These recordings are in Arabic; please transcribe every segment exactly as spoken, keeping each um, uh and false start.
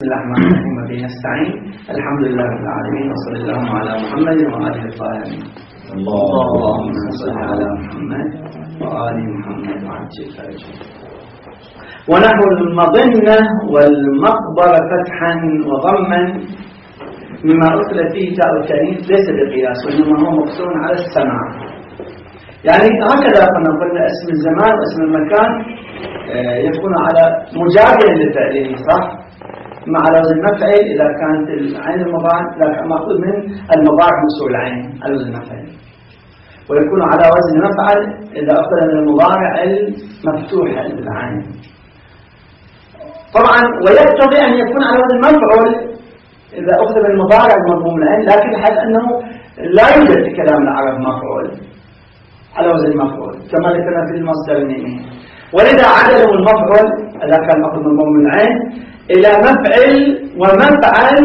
بسم الله الرحمن الرحيم وبه نستعين. الحمد لله رب العالمين وصلى الله على محمد وآله الطاهرين. اللهم صل على محمد وآل محمد وعجل فرجه. ونحو المظنة والمقبرة فتحا وضما مما أدخل فيه تاء التأنيث ليس بقياس وإنما هو مقصور على السماع. يعني هكذا قلنا اسم الزمان واسم المكان يكون على مجابه للفعله، صح؟ مع لوزن المفعل إذا كانت العين المضارع مأخوذ من المضارع مكسور العين على وزن المفعل، ويكون على وزن المفعل إذا أخذ من المضارع المفتوح العين. طبعا ويقتضي أن يكون على وزن المفعول إذا أخذ من المضارع المضموم العين، لكن الحال أنه لا يوجد في كلام العرب مفعول على وزن المفعول كما ذكرنا في المصدر الميمي، ولذا عدلوا المفعول إذا كان مأخوذ من مضموم العين إلى مفعل ومفعل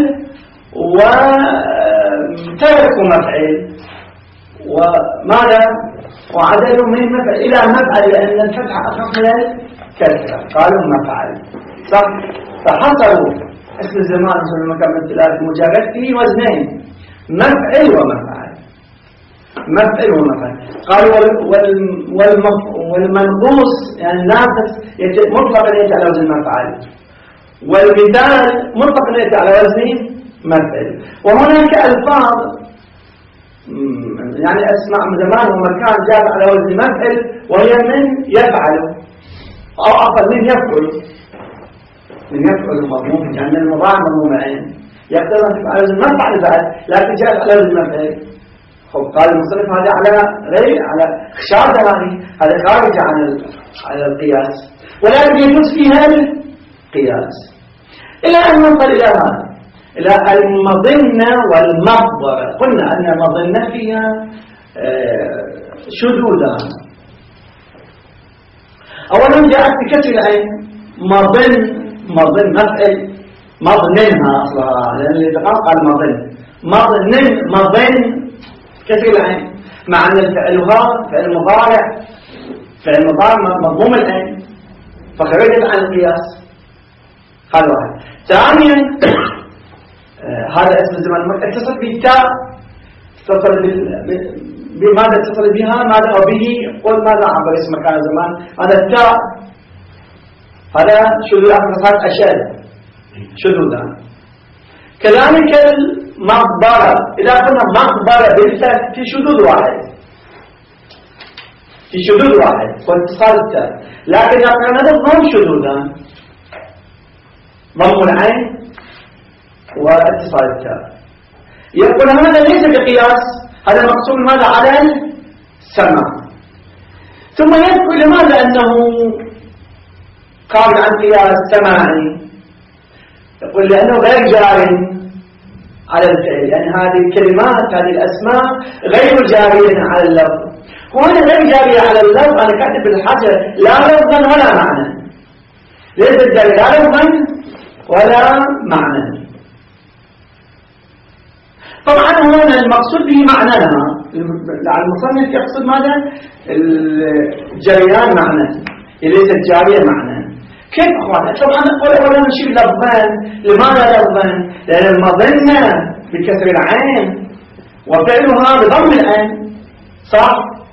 وتركوا مفعل، وماذا؟ وعدلوا من مفعل إلى مفعل لأن الفتحة أخف من الكسرة، قالوا مفعل، صح؟ فحصلوا اسم الزمان اسم المكان من ثلاث مجرد فيه وزنين، مفعل ومفعل، مفعل ومفعل. قالوا والمنقوص يعني الناقص مطلقا يأتي على وزن مفعل، والمثال مطلقا يأتي على وزن مفعل. وهناك ألفاظ يعني أسماء زمان ومكان جاء على وزن مفعل وهي من يفعل أو أقل من يفعل، من يفعل المضموم يعني المضارع مضموم العين يقدر أن تفعل على وزن مفعل بعد، لكن جاء على وزن مفعل. خب قال المصنف هذا على غير على خشاع زماني، هذا خارج عن على القياس، ولكن يجوز فيها القياس إلى أن نصل إلى هذا إلى المظنة والمقبرة. قلنا أن المظنة فيها شذوذان. أولا جاءت بكسر العين مظن، مظن مفعل مظننها أصلها لأن الاتقان قال مظن مظنن مظن كسر العين، مع أن الفعلها فعل مضارع فعل مضارع مضموم العين فخرجت عن القياس. هذا واحد. ثانيا هذا اسم الزمان اتصل بالتاء، اتصل بماذا اتصل بها ماذا أو به قل ماذا عبر اسم مكان زمان هذا التاء، هذا شذوذ أفرصات أشد شذوذان. كذلك المقبرة إذا قلنا مقبرة بالتاء في شذوذ واحد، في شذوذ واحد واتصال التاء، لكن أقرنا ضم شذوذان، ضم العين واتصال التاء. يقول هذا ليس بقياس، هذا مقصود ماذا على السماع. ثم يذكر لماذا أنه قابل عن قياس سماعي، يقول لأنه غير جار على الفعل، يعني هذه الكلمات هذه الأسماء غير جارية على اللفظ. وهنا غير جارية على اللفظ أنا كاتب بالحجر لا لفظا ولا معنى، ليس جارية لا لفظا ولا معنى. طبعا هنا المقصود به معناها، المصنف يقصد ماذا؟ الجريان معنى ليس الجارية معنى. كيف أخوانا؟ طبعا نقول أولا نشير لفظان. لماذا لفظان؟ لأن المظنة بكسر العين وفعلها بضم العين، صح؟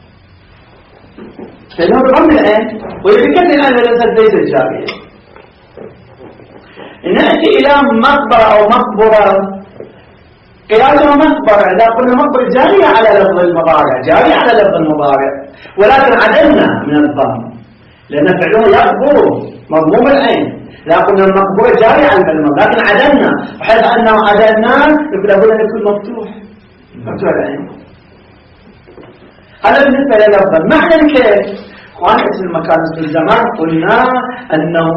فعلها بضم العين وبكسر العين وليست ليس الجارية. نأتي إلى مقبرة أو مقبرة، قياسها مقبرة. إذا قلنا مقبرة جارية على لفظ المضارع، جارية على لفظ المضارع، ولكن عدلنا من الضم لأن فعلها يقبر مضموم العين، لا قلنا المقبرة جارية على المضارع لكن عدلنا، وحيث أنه عدلنا يقول أقول أن يكون مفتوح مفتوح العين. هذا بالنسبة للفظ. معنى كيف؟ وعن اسم المكان اسم الزمان قلنا أنه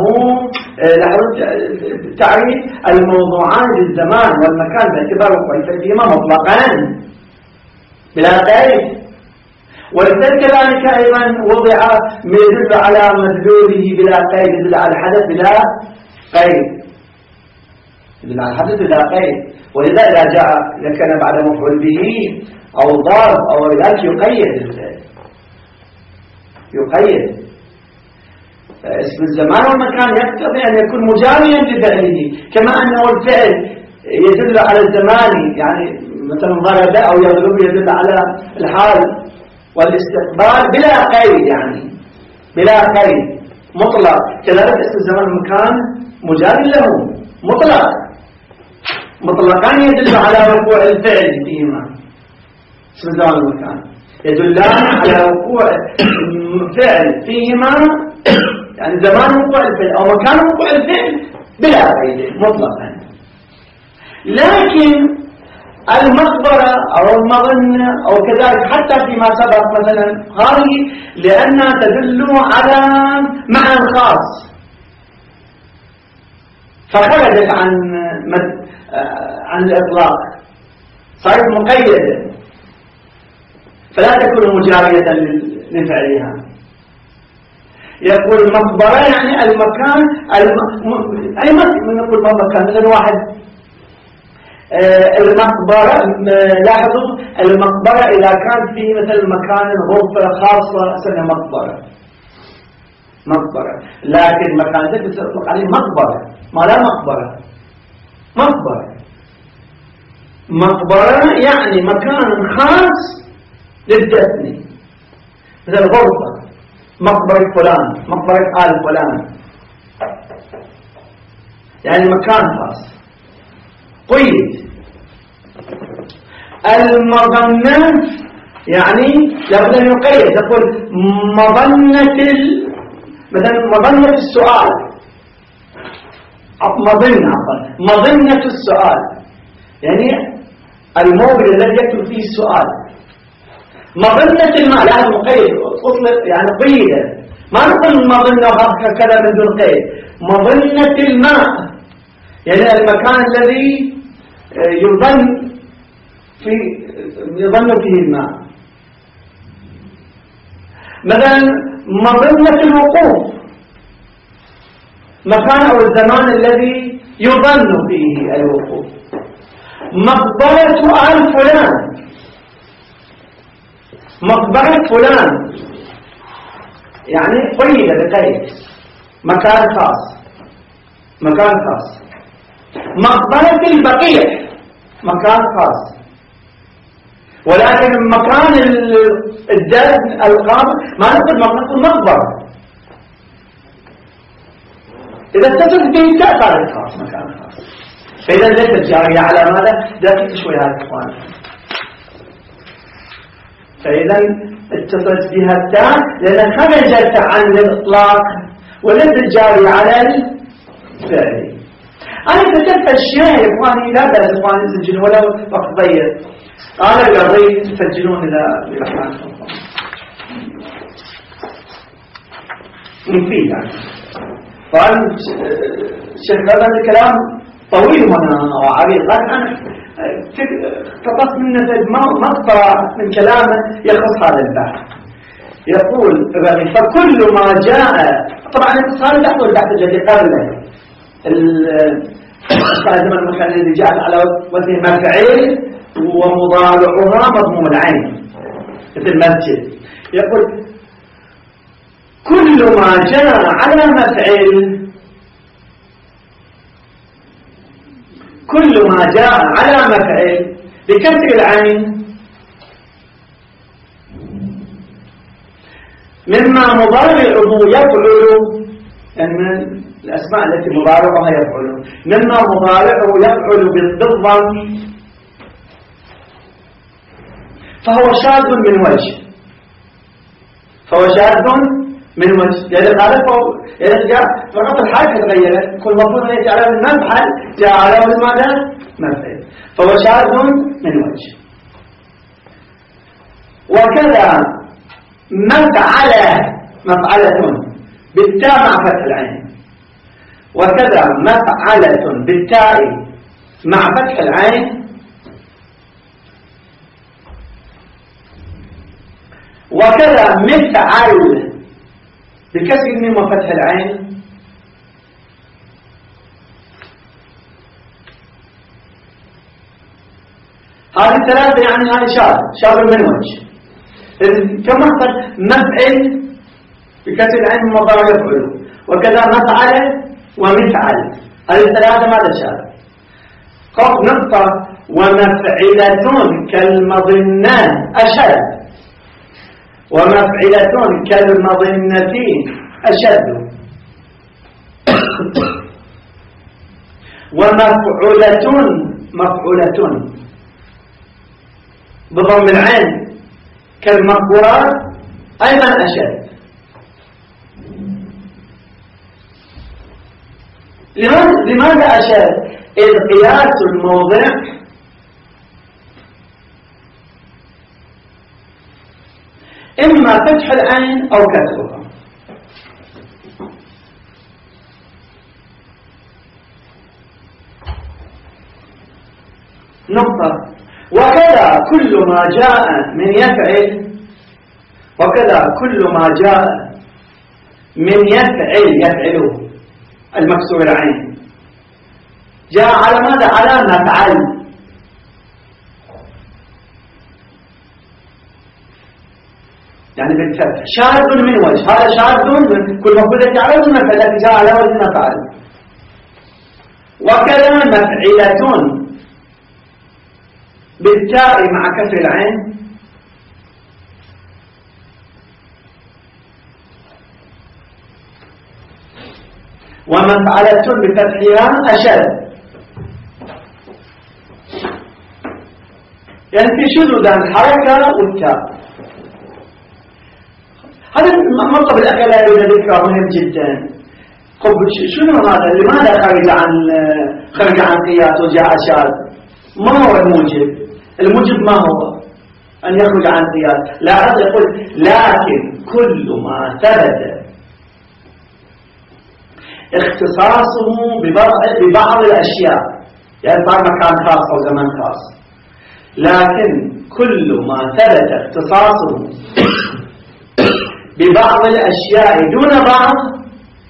تعريف الموضوعان للزمان والمكان باعتبار وقوعهما مطلقا بلا قيد، ولذلك كذلك أيضا وضع يدل على مدلوله بلا قيد، يدل على الحدث بلا قيد، يدل على الحدث بلا قيد. ولذا إذا جاء إذا كان بعد مفعول به أو ضرب أو ذلك يقيد الفعل، يقيد. اسم الزمان والمكان يقتضي أن يكون مجاريا لفعله، كما أنه الفعل يدل على الزمان، يعني مثلا ضرب أو يضرب يدل على الحال والاستقبال بلا قيد، يعني بلا قيد مطلق. كذلك اسم الزمان والمكان مجاري له مطلق، مطلقان يدل على وقوع الفعل فيهما. اسم الزمان والمكان يدلان على وقوع فعل فيهما، يعني زمان وقوع الفعل أو مكان وقوع الفعل بلا قيد مطلقا. لكن المخبرة أو المظنة أو كذلك حتى فيما سبق مثلا هذه لأنها تدل على معنى خاص فخرجت عن عن الإطلاق، صارت مقيدة فلا تكون مجارية لفعلها. يقول المخبرة يعني المكان الم... أي نقول مكان مثلا واحد آه المقبرة، لاحظوا المقبرة إذا كان فيه مثل مكان غرفة خاصة اسمها مقبرة مقبرة، لكن مكان ذلك تطلق عليه مقبرة، ما لا مقبرة مقبرة مقبرة يعني مكان خاص للدفن، مثل غرفة مقبرة فلان، مقبرة آل فلان، يعني مكان خاص قيد. المظنة يعني لابد أن يقيد، تقول مظنة ال... مثلا مظنة السؤال، مظنة مظنة السؤال يعني الموضع الذي يكتب فيه السؤال. مظنة الماء لها مقيد يعني قيدة، ما نقول مظنة كذا من دون قيد. مظنة الماء يعني المكان الذي يظن في يظن فيه الماء. مثلا مظنة الوقوف مكان أو الزمان الذي يظن فيه الوقوف. مقبرة آل فلان، مقبرة فلان يعني قيد بقيد مكان خاص، مكان خاص. مقبرة البقيع مكان خاص، ولكن مكان الدفن القبر ما نقول نقول مقبرة. إذا اتصلت به تأثر الخاص مكان خاص، فإذا ليست جارية على ماذا؟ دقيق شوي هذا الإخوان. فإذا اتصلت بها التاء لأن خرجت عن الإطلاق وليست جارية على الفعل. أنا كتبت أشياء يا إخواني لا بأس إخواني يسجلون ولو وقت ضيق. قال القضية تسجلون إلى برحمتكم مفيد يعني. قال الشيخ هذا الكلام طويل وعريض، لكن أنا اقتطفت منه مقطع من كلامه يخص هذا البحث. يقول فكل ما جاء، طبعا هذا البحث والبحث الذي قبله الزمن المكان الذي جاء على وزن مفعول ومضارعها مضموم العين مثل مسجد. يقول كل ما جاء على مفعول، كل ما جاء على مفعول بكسر العين مما مضارعه يفعل، يعني من الأسماء التي مضارعها يفعل، مما مضارعه يفعل بالضم فهو شاذ من وجه، فهو شاذ من وجه. يعني هذا يعني جاء فقط الحركة تغيرت، كل مفروض أن يأتي على المفعل جاء على ماذا؟ مفعل، فهو شاذ من وجه. وكذا مفعل مفعلة بالتاء مع فتح العين، وكذا مفعلة بالتاء مع فتح العين، وكذا مفعل بكسر الميم وفتح العين، هذه الثلاثة يعني هذه شاذ شاذ من وجه. كما قلت مفعل بكسر العين مضارع يفعل، وكذا مفعل ومفعل، هذه الثلاثة ماذا شاء؟ خف نقطة. ومفعلة كالمظنان أشد، ومفعلة كالمظنتين أشد، ومفعولة مفعولة بضم العين كالمقبورات أيضا أشد. لماذا أشد؟ إذ قياس الموضع إما فتح العين أو كسرها. نقطة. وكذا كل ما جاء من يفعل، وكذا كل ما جاء من يفعل يفعله المكسور العين جاء على ماذا؟ على مفعل. يعني بالفتح شاذ من وجه، هذا شاذ من كل مفعول على وزن مفعل التي جاء على وزن مفعل. وكذا مفعلة بالتاء مع كسر العين ومفعلة بفتحها أشد. يعني في شذوذان الحركة والتاء. هذا المطلب الأخير لا يوجد ذكره مهم جدا. شنو هذا؟ لماذا خرج عن خرج عن قياس وجاء شاذ؟ ما هو الموجب؟ الموجب ما هو؟ أن يخرج عن قياس. لا أحد يقول لكن كل ما ثبت اختصاصه ببعض الأشياء، يعني بعض مكان خاص أو زمان خاص، لكن كل ما ثبت اختصاصه ببعض الأشياء دون بعض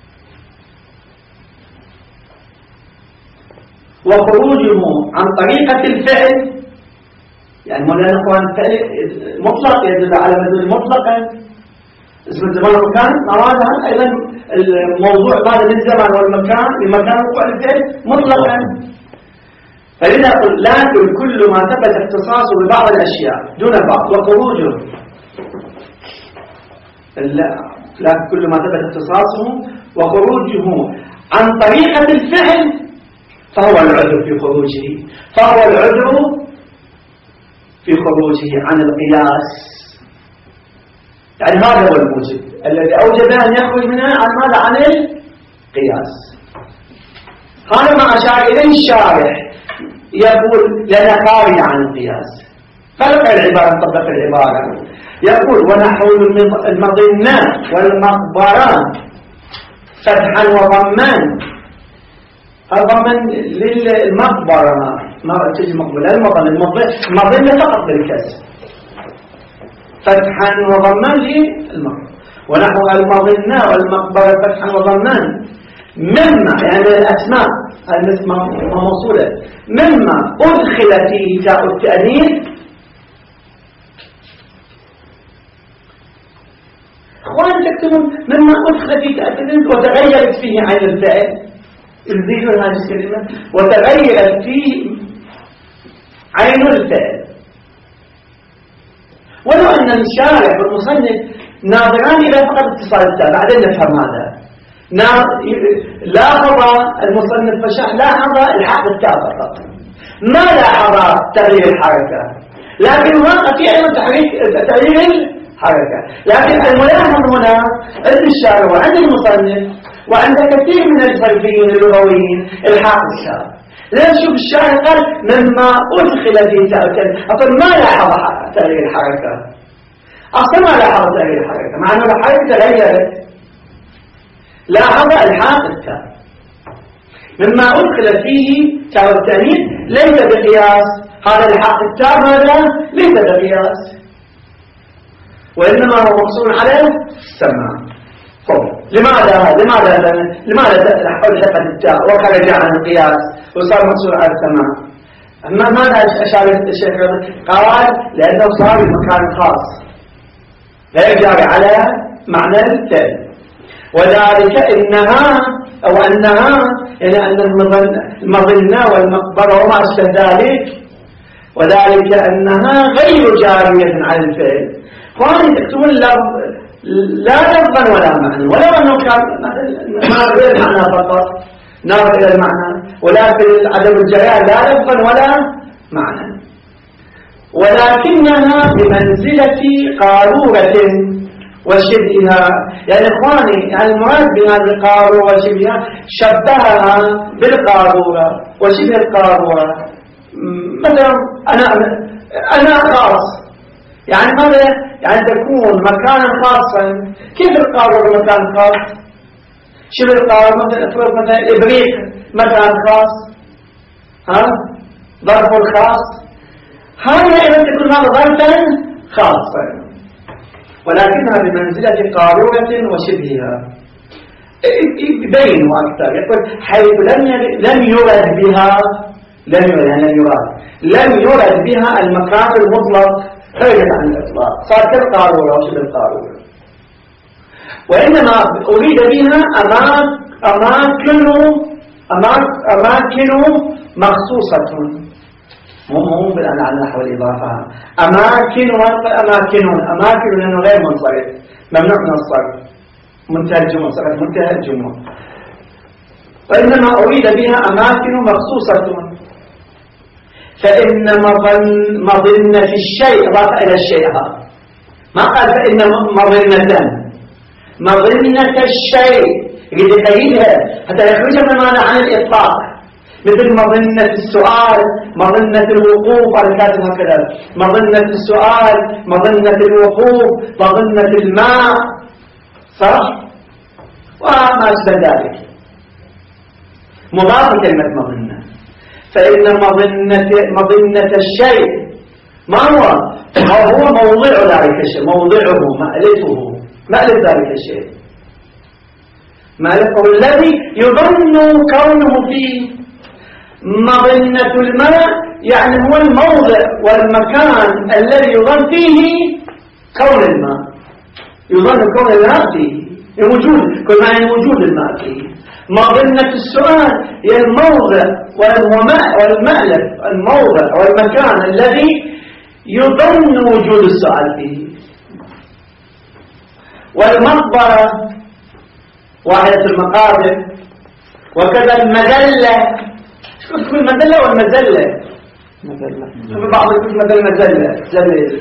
وخروجه عن طريقة الفعل، يعني مولانا نقول الفعل مطلق يدل على مدلول مطلقا اسم الزمان والمكان، مولانا أيضا الموضوع بعد من الزمان والمكان لمكان وقوع الفعل مطلقا. فلذا أقول لكن كل ما ثبت اختصاصه ببعض الأشياء دون بعض وخروجه، لكن كل ما ثبت اختصاصه وخروجه عن طريقة الفعل فهو العذر في خروجه، فهو العذر في خروجه عن القياس. يعني هذا هو الموجب الذي أوجب أن يخرج منها عن ماذا؟ عن القياس. هذا ما أشار إليه الشارح، يقول لنا خارج عن القياس. خلق العبارة، نطبق العبارة، يقول ونحو المظنات والمقبرات فتحا وضمان. الضمان للمقبرة ما تجي مقبرة المظن المظن فقط بالكسر، فتحا وضمان للمقبرة. ونحو المظنات والمقبرة فتحا وضمان مما، يعني الأسماء الموصولة مما أدخل فيه تاء التأنيث. أخوان تكتبون مما أدخل فيه تاء التأنيث وتغيرت فيه عين الفعل، يزيدون هذه الكلمة وتغيرت فيه عين الفعل. ولو أن الشارع والمصنف ناظران إلى فقط اتصال التاء، بعدين نفهم هذا. لاحظ المصنف فشح لاحظ الحق التاء فقط، ما لاحظ تغيير الحركة، لكن واقع في أيضا تغيير الحركة. لكن الملاحظ هنا عند الشارع وعند المصنف وعند كثير من الفلسفيين اللغويين الحق التاء. لأن شوف الشارع قال مما أدخل في تاء التأنيث، أصلا ما لاحظ تغيير الحركة، أصلا ما لاحظ تغيير الحركة، مع أن الحركة تغيرت. لاحظ الحاق التاء مما أدخل فيه تاء التأنيث ليس بقياس. هذا الحاق التاء ماذا؟ ليس بقياس، وإنما هو مقصور على السماع. لماذا لماذا لماذا ألحقت التاء وخرج عن القياس وصار مقصور على السماع؟ أما ماذا أشار الشيخ؟ قال لأنه صار بمكان خاص لا يجري على معنى التاء. وذلك إنها أو أنها يعني أن المظنة والمقبرة وما أشبه ذلك، وذلك أنها غير جارية على الفعل. وأن تكتبون لا لفظا ولا معنى، ولو أنه كان نار إلى المعنى فقط، نار إلى المعنى، ولكن عدم الجريان لا لفظا ولا معنى، ولكنها بمنزلة قارورة وشبهها. يعني إخواني يعني المراد بهذه القارورة وشبهها شبهها بالقارورة وشبه القارورة. مثلا أنا أنا خاص، يعني ماذا؟ يعني تكون مكانا خاصا. كيف القارورة مكان خاص؟ شبه القارورة مثلا افرض مثلا الإبريق مكان خاص، ها ظرف الخاص، هذا إذا تكون هذا ظرفا خاصا، ولكنها بمنزلة قارورة وشبهها. يبينوا أكثر، يقول حيث لم لم يرد بها لم يرد يعني لم يراد لم يرد بها المكان المطلق خرجت عن الإطلاق، صار كالقارورة وشبه القارورة، وإنما أريد بها أماكن أماكن مخصوصة، مو مو بالآن على نحو الإضافة. أماكن وأماكن أماكن لأنه غير منصرف، ممنوع من الصرف، منتهى الجمع صرف منتهى الجمع، وإنما أريد بها أماكن مخصوصة. فإن مظنة الشيء أضاف إلى الشيء، ما قال فإن مظنة مظنة الشيء يريد يقيدها حتى يخرج من معنى عن الإطلاق، مثل مظنة السؤال، مظنة الوقوف، على كاتب هكذا، مظنة السؤال، مظنة الوقوف، مظنة الماء، صح؟ وما أشبه ذلك مضاف كلمة مظنة. فإن مظنة مظنة الشيء ما هو؟ هو موضع ذلك الشيء، موضعه، مألفه، مألف ذلك الشيء، مألفه الذي يظن كونه فيه. مظنة الماء يعني هو الموضع والمكان الذي يظن فيه كون الماء، يظن كون الماء فيه الوجود، كل ما يعني وجود الماء فيه. مظنة السؤال هي الموضع والمألف، الموضع والمكان الذي يظن وجود السؤال فيه. والمقبرة واحدة المقابر، وكذا المذلة. شوف كل مذلة والمذلة، مذلة بعض يقول مذلة مذلة.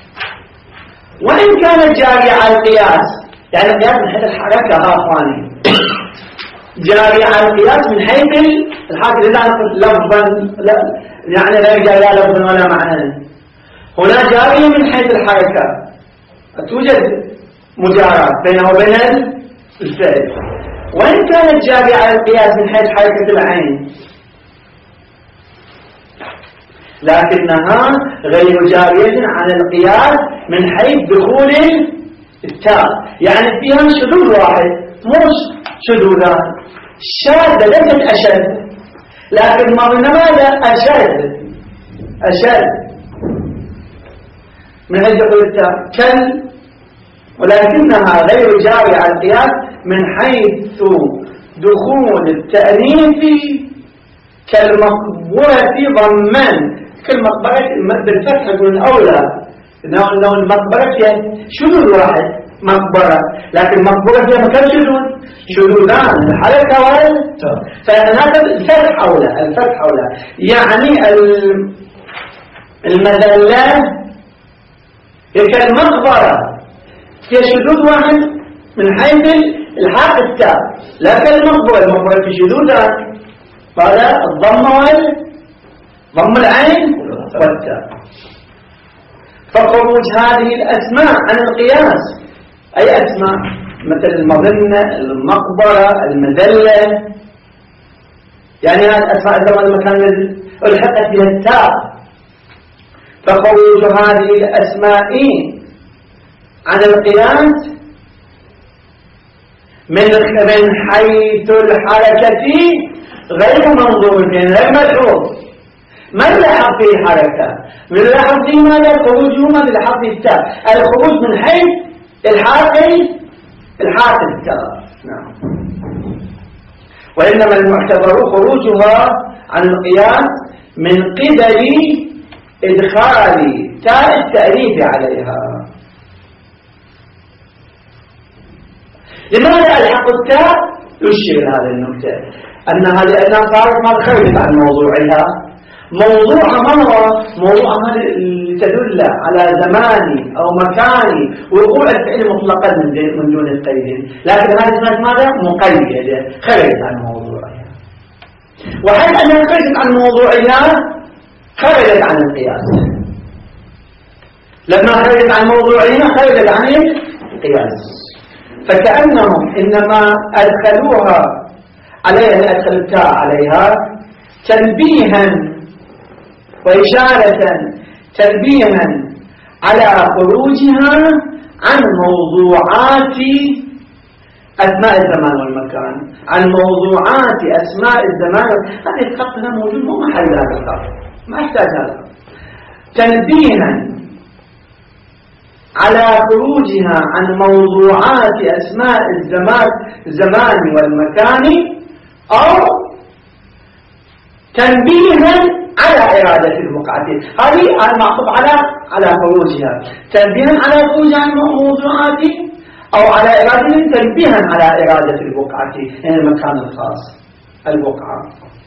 وإن كانت جارية على القياس، يعني القياس من حيث الحركة، ها أخواني، جارية على القياس من حيث الحركة، إذا نقول لفظا يعني غير جارية لفظا ولا معنى. هنا جارية من حيث الحركة، توجد مجاراة بينه وبين الفعل. وإن كانت جارية على القياس من حيث حركة العين، لكنها غير جارية على القياس من حيث دخول التاء، يعني فيها شذوذ واحد مش شذوذان، شاذة ليست أشد، لكن معنى ماذا؟ أشد أشد من حيث دخول التاء كل، ولكنها غير جارية على القياس من حيث دخول التأنيث كالمقبرة ضمن، كالمقبرة بالفتح يكون الأولى، إنه المقبرة فيها شذوذ واحد مقبرة، لكن مقبرة فيها مكان شذوذ شذوذان الحركة والتاء، فهذا الفتح أولى، الفتح أولى. يعني المذلة هي كالمقبرة فيها شذوذ واحد من حيث الحاق التاء، لكن المقبرة المقبرة في شذوذان، فهذا الضم وال ضم العين والتاء. فخروج هذه الأسماء عن القياس، أي أسماء مثل المظنة، المقبرة، المذلة، يعني هذه الأسماء عندما المكان الحقت بها التاء، فخروج هذه الأسماء عن القياس من من حيث الحركة غير منظور، يعني غير ملحوظ، ما يلاحظ فيه حركة، من يلاحظ فيه ماذا؟ خروجهما بالحرف التاء، الخروج من حيث الحاق الحاق التاء. وإنما المعتبر خروجها عن القياس من قبل إدخال تاء التأليف عليها. لماذا ألحق التاء؟ يشير هذه النكتة أنها لأنها صارت ما خرجت عن موضوعها. موضوعها ما هو موضوعها تدل على زمان أو مكان وقوع الفعل مطلقا من دون القيد، لكن هذه اسمها ماذا؟ مقيدة، خرجت عن موضوعها. وحيث أنها خرجت عن موضوعها خرجت عن القياس. لما خرجت عن موضوعها خرجت عن القياس، فكأنهم إنما أدخلوها عليها أدخل التاء عليها تنبيها وإشارة تنبيها على خروجها عن موضوعات أسماء الزمان والمكان، عن موضوعات أسماء الزمان. هذه الخط هنا موجود، مو محل هذا الخط، ما احتاج هذا. تنبيها على خروجها عن موضوعات أسماء الزمان الزمان والمكان، أو تنبيها على إرادة البقعة. هذه المعطوف على على خروجها، تنبيها على خروجها عن موضوعات أو على إرادة، تنبيها على إرادة البقعة، يعني المكان الخاص البقعة.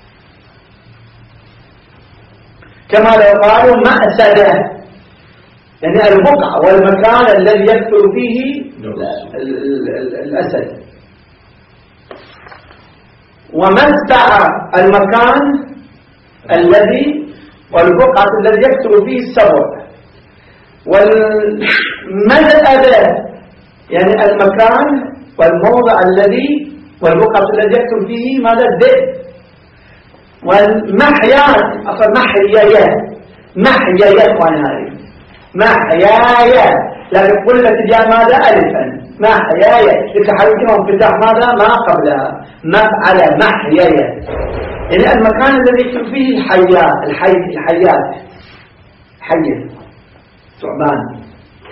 كما لو قالوا مأسدة، يعني البقعة والمكان الذي يكثر فيه الأسد. ومسبع المكان الذي والبقعة الذي يكثر فيه السبع. والمذأبة يعني المكان والموضع الذي والبقعة الذي يكثر فيه ماذا؟ الذئب. والمحيات أصلا محيايات محيايات وانهاري محيايات، لكن قلت جاء ماذا؟ ألفا محيايات لتحركها وانفتاح ماذا؟ ما قبلها مفعل محيايات، يعني المكان الذي يكون فيه الحيات الحي الحيات حية ثعبان.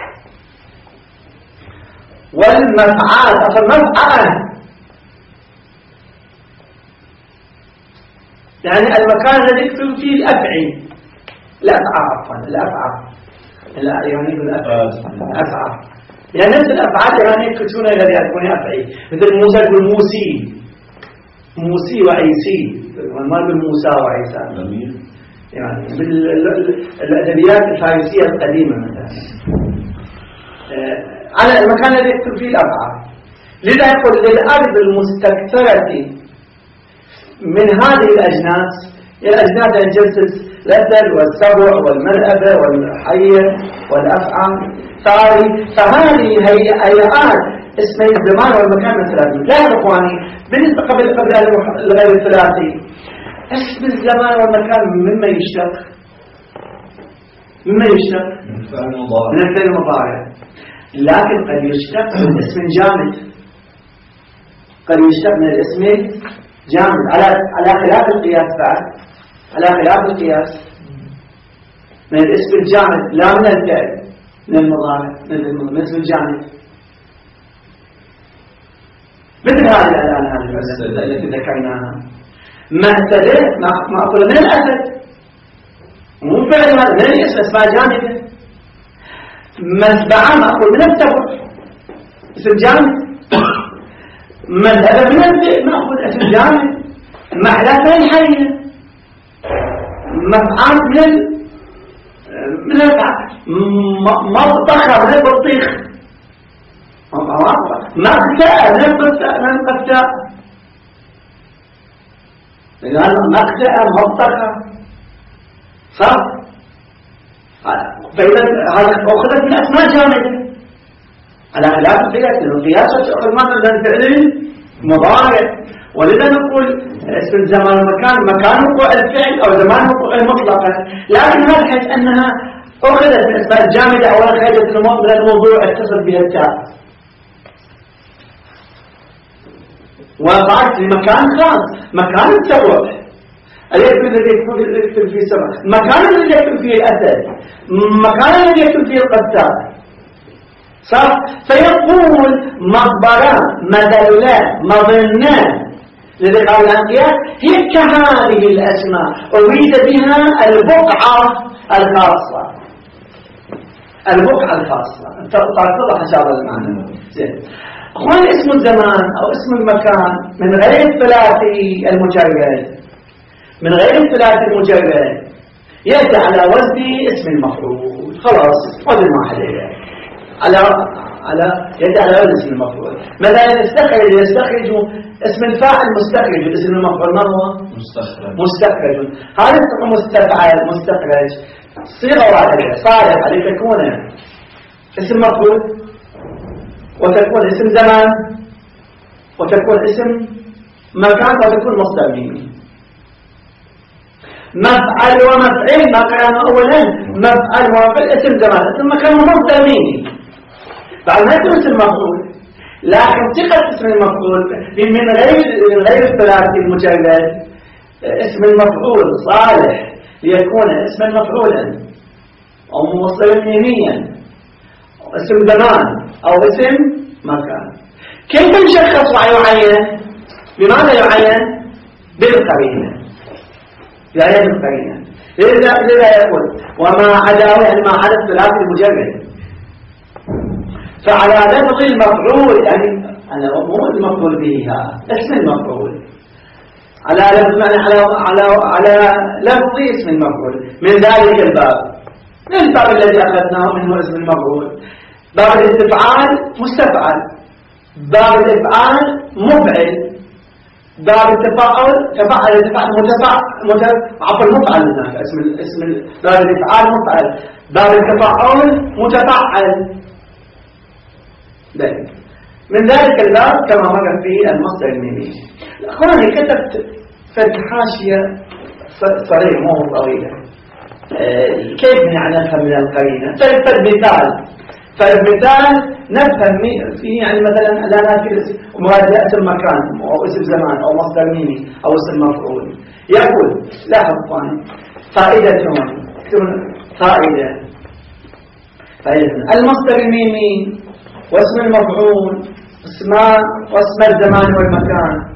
والمفعال أصلا مفعل يعني المكان الذي يكون فيه الأفعي الأفعى عفوا الأفعى الإيراني الأفعى، يعني نفس الأفعال الإيرانية يكتبون الذي يكون أفعي، مثل موسى يقول موسي موسي وعيسي، ما يقول موسى وعيسى، يعني بالأدبيات الفارسية القديمة مثلا على المكان الذي يكتب فيه الأفعى. لذا يقول للأرض المستكثرة من هذه الأجناس، الأجناس الجنس الأسد والسبع والمرأبة والحية والأفعى، فهذه هيئات اسمي الزمان والمكان الثلاثي. لا يا إخواني، بالنسبة قبل قبل الغير الثلاثي اسم الزمان والمكان مما يشتق مما يشتق من الفعل المضارع، لكن قد يشتق من اسم جامد، قد يشتق من الاسم جامد على على خلاف القياس بعد، على خلاف القياس من الاسم الجامد لا من الفعل من المضارع من الاسم الجامد، مثل هذه الآن هذه المسألة التي ذكرناها. مأسدة مأخوذة من الأسد، مو فعل هذا من الاسم اسمها جامدة. مسبعة مأخوذ من السبع اسم جامد. مذهب من الذئب مأخوذ اسم جامد. محلات من الحية. مفعال من ال من الفعل. مطبخة من البطيخ. مقتاء من القتاء من القتاء لأن مقتاء مطبخة صح. فإذا هذا أخذت من أسماء جامدة على خلاف القياس، لأن القياس تأخذ مثلا الفعل مضارع. ولذا نقول اسم الزمان والمكان مكان وقوع الفعل أو زمان وقوع مطلقا، لكن هذا حيث أنها أخذت من أسماء الجامدة أو خرجت من الموضوع اتصل بها التاء، وقعت في مكان خاص مكان السبع الذي يكون فيه سبع، مكان الذي يكون فيه الأسد، مكان الذي يكون فيه القتال صح. فيقول مقبرة مدلة مظنة الذي قال الأنقياء هي كهذه الأسماء أريد بها البقعة الخاصة، البقعة الخاصة. تتضح هذا المعنى. زين أخوان، اسم الزمان أو اسم المكان من غير الثلاثي المجرد، من غير الثلاثي المجرد يأتي على وزن اسم المفعول. خلاص وزن ما عليه على على يأتي على وزن اسم المفعول. مثلا يستخرج يستخرج اسم الفاعل مستخرج، اسم المفعول ما هو؟ مستخرج. مستخرج هذا مستفعل مستخرج صيغة واحدة صالحة لتكون اسم مفعول وتكون اسم زمان وتكون اسم مكان وتكون مصدر ميمي. مفعل ومفعل ما كان أولا، مفعل ومفعل اسم زمان اسم مكان ومصدر ميمي. بعد ما يكون اسم مفعول، لكن ثقة اسم المفعول من غير من غير الثلاثي المجرد اسم المفعول صالح ليكون اسما مفعولا أو موصلا ميميا، اسم زمان أو اسم مكان. كيف نشخص ويعين؟ بماذا يعين؟ بالقرينة. يعين بالقرينة. لذا لذا يقول وما عداه، يعني ما عدا الثلاثي المجرد. فعلى لفظ المفعول، يعني أنا مو المفعول به اسم المفعول، على لفظ يعني على على على لفظ اسم المفعول من ذلك الباب، من الباب الذي أخذناه منه اسم المفعول. باب الاستفعال مستفعل، باب الإفعال مفعل، باب التفاعل تفاعل التفاعل متفاعل عفوا مفعل هناك اسم اسم باب الإفعال مفعل، باب التفاعل متفاعل. من ذلك الباب كما مر في المصدر الميمي. أخواني كتبت فرق حاشية صريح مو طويلة. أه كيف يعني نفهم من القرينة؟ فرق مثال فرق مثال نفهم فيه، يعني مثلا لا نذكر مبادئة المكان أو اسم زمان أو مصدر ميمي أو اسم مفعول. يقول لاحظ أخواني فائدة فائدة فائدة المصدر الميمي واسم المفعول اسمان واسم الزمان والمكان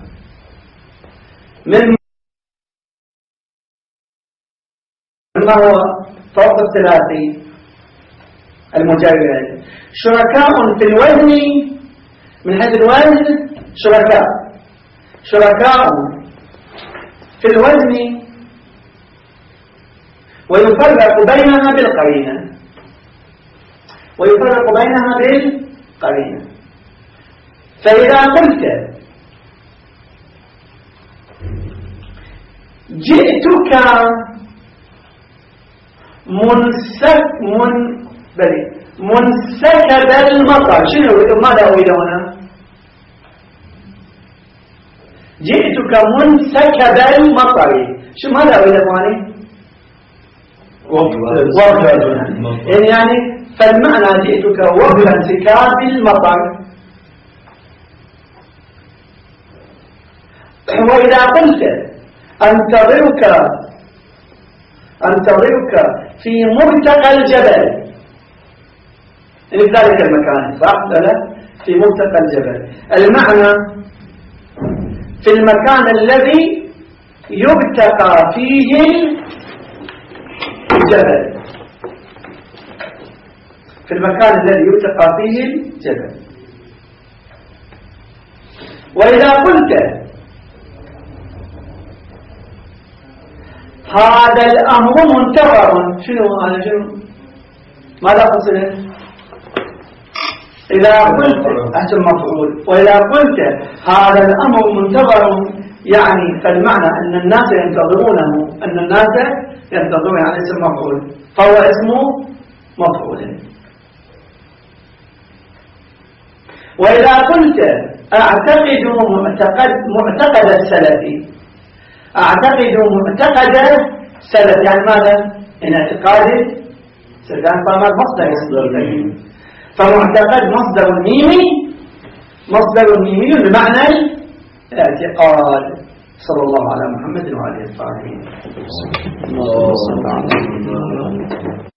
مما هو فوق الثلاثي المجرد شركاء في الوزن، من حيث الوزن شركاء شركاء في الوزن ويفرق بينها بالقرينة ويفرق بينها بالقرينة. فإذا قلت جئتك منسك من بلي منسكب المطر، شنو ماذا أريد هنا؟ جئتك منسكب المطر، شو ماذا أريد أخواني؟ وقت يعني يعني فالمعنى جئتك وقت انسكاب المطر. وإذا قلت أنتظرك أنتظرك في مرتقى الجبل، في ذلك المكان صح لا في مرتقى الجبل، المعنى في المكان الذي يرتقى فيه الجبل، في المكان الذي يرتقى فيه الجبل. وإذا قلت هذا الأمر منتظر، شنو هذا شنو ماذا قصده؟ إذا قلت أحسن مفعول. وإذا قلت هذا الأمر منتظر يعني فالمعنى أن الناس ينتظرونه، أن الناس ينتظرون يعني اسم مفعول فهو اسمه مفعول. وإذا قلت أعتقد معتقد معتقد السلفي، أعتقد معتقد سلف يعني ماذا؟ إن اعتقاد سلفان فما مصدر يصدر، فمعتقد مصدر ميمي مصدر ميمي بمعنى الاعتقاد. صلى الله على محمد وعلى آله وصحبه.